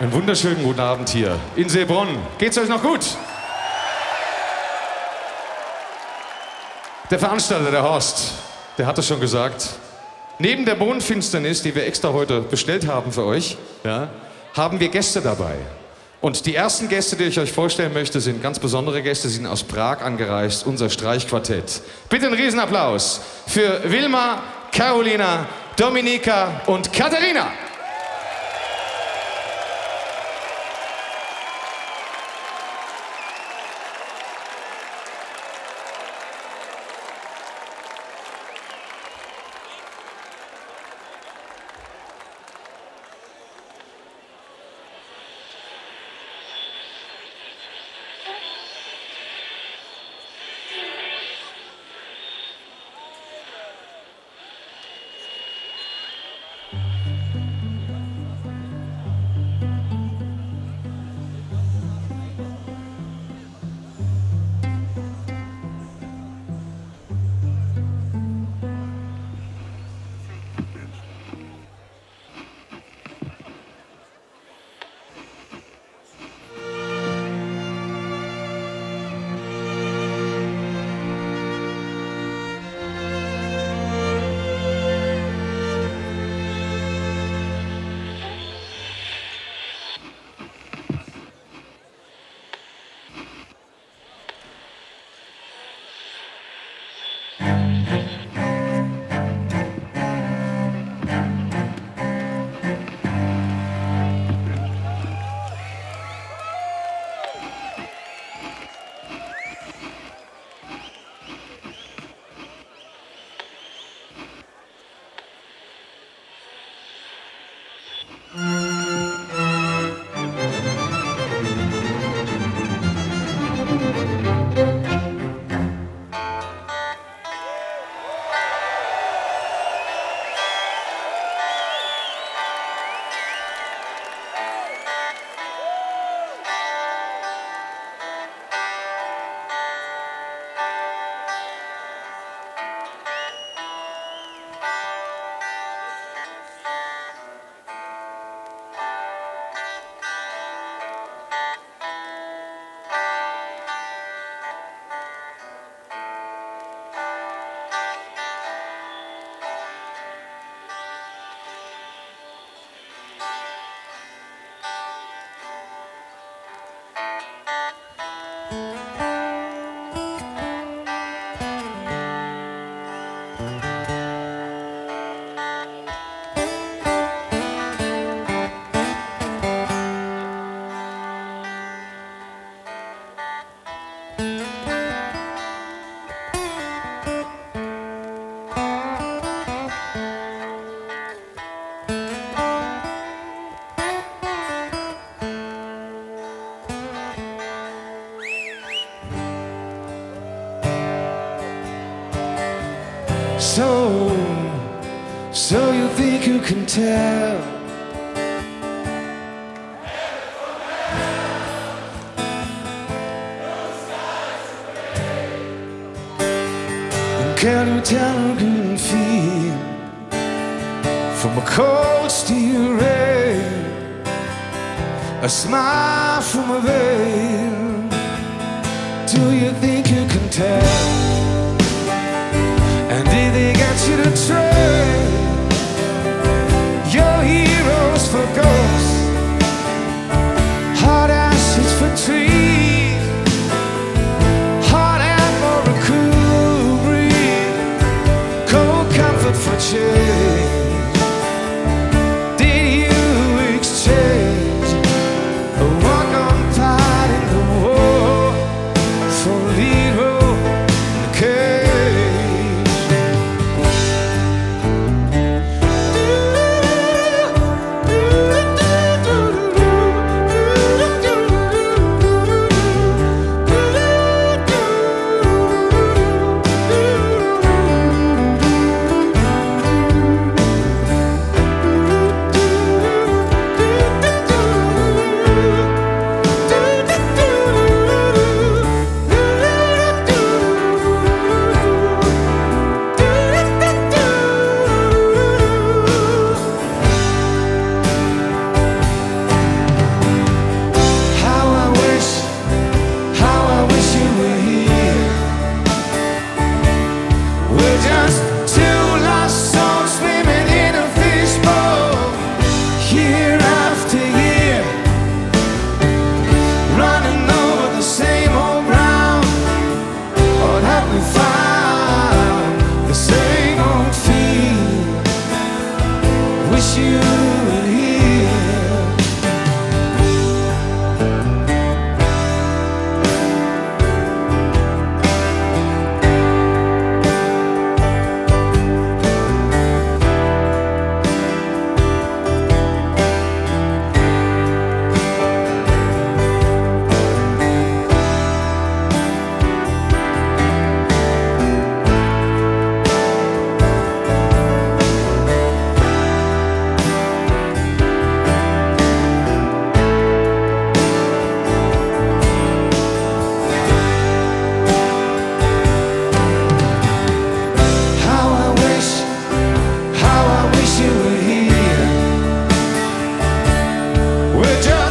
Einen wunderschönen guten Abend hier in Seebronn. Geht's euch noch gut? Der Veranstalter, der Horst, der hat es schon gesagt. Neben der Mondfinsternis, die wir extra heute bestellt haben für euch, ja, haben wir Gäste dabei. Und die ersten Gäste, die ich euch vorstellen möchte, sind ganz besondere Gäste. Sie sind aus Prag angereist, unser Streichquartett. Bitte einen Riesenapplaus für Wilma, Carolina, Dominika und Katharina. So you think you can tell? And can you tell a green field from a cold steel rail, a smile from a veil? Do you think you can tell? And did they get you to trade your heroes for ghosts, hot ashes for trees, hot air for a cool breeze, cold comfort for change? Did you exchange a walk-on part in the war for lead road We're just